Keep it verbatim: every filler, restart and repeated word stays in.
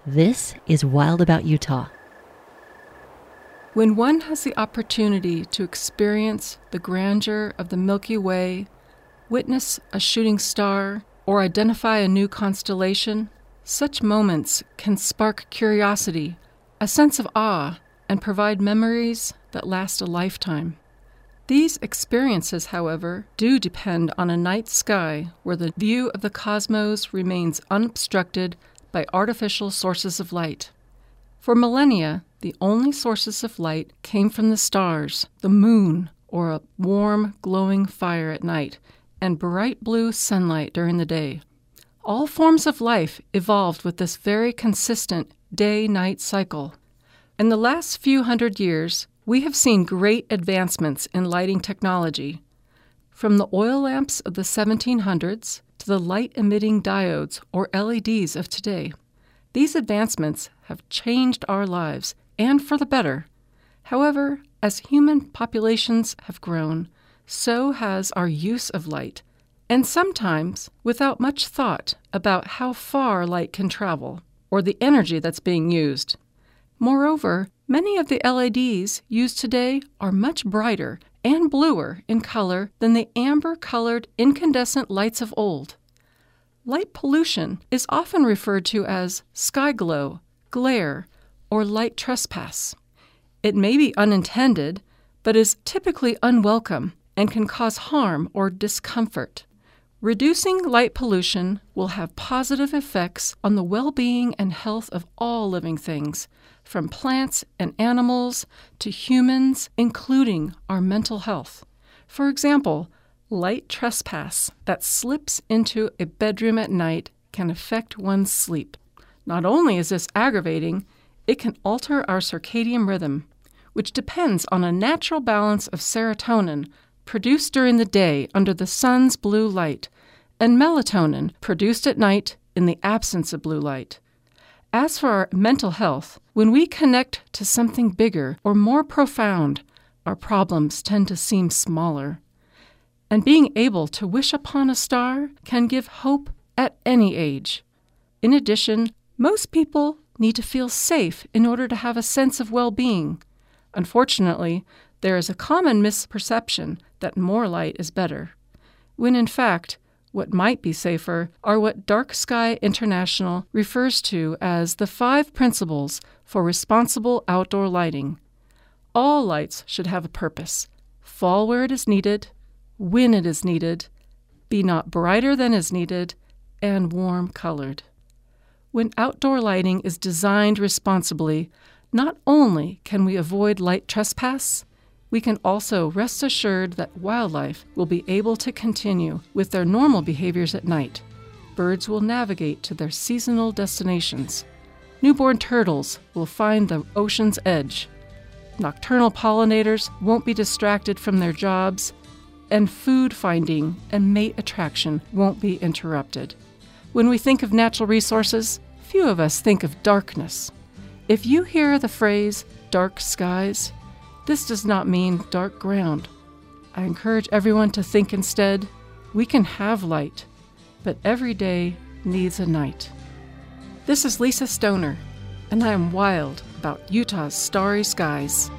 This is Wild About Utah. When one has the opportunity to experience the grandeur of the Milky Way, witness a shooting star, or identify a new constellation, such moments can spark curiosity, a sense of awe, and provide memories that last a lifetime. These experiences, however, do depend on a night sky where the view of the cosmos remains unobstructed by artificial sources of light. For millennia, the only sources of light came from the stars, the moon, or a warm, glowing fire at night, and bright blue sunlight during the day. All forms of life evolved with this very consistent day-night cycle. In the last few hundred years, we have seen great advancements in lighting technology, from the oil lamps of the seventeen hundreds to the light-emitting diodes, or L E Ds, of today. These advancements have changed our lives, and for the better. However, as human populations have grown, so has our use of light, and sometimes without much thought about how far light can travel, or the energy that's being used. Moreover, many of the L E Ds used today are much brighter and bluer in color than the amber-colored incandescent lights of old. Light pollution is often referred to as sky glow, glare, or light trespass. It may be unintended, but is typically unwelcome and can cause harm or discomfort. Reducing light pollution will have positive effects on the well-being and health of all living things, from plants and animals to humans, including our mental health. For example, light trespass that slips into a bedroom at night can affect one's sleep. Not only is this aggravating, it can alter our circadian rhythm, which depends on a natural balance of serotonin produced during the day under the sun's blue light, and melatonin produced at night in the absence of blue light. As for our mental health, when we connect to something bigger or more profound, our problems tend to seem smaller. And being able to wish upon a star can give hope at any age. In addition, most people need to feel safe in order to have a sense of well-being. Unfortunately, there is a common misperception that more light is better, when in fact, what might be safer are what Dark Sky International refers to as the five principles for responsible outdoor lighting. All lights should have a purpose: fall where it is needed, when it is needed, be not brighter than is needed, and warm-colored. When outdoor lighting is designed responsibly, not only can we avoid light trespass, we can also rest assured that wildlife will be able to continue with their normal behaviors at night. Birds will navigate to their seasonal destinations. Newborn turtles will find the ocean's edge. Nocturnal pollinators won't be distracted from their jobs, and food finding and mate attraction won't be interrupted. When we think of natural resources, few of us think of darkness. If you hear the phrase dark skies, this does not mean dark ground. I encourage everyone to think instead, we can have light, but every day needs a night. This is Lisa Stoner, and I am wild about Utah's starry skies.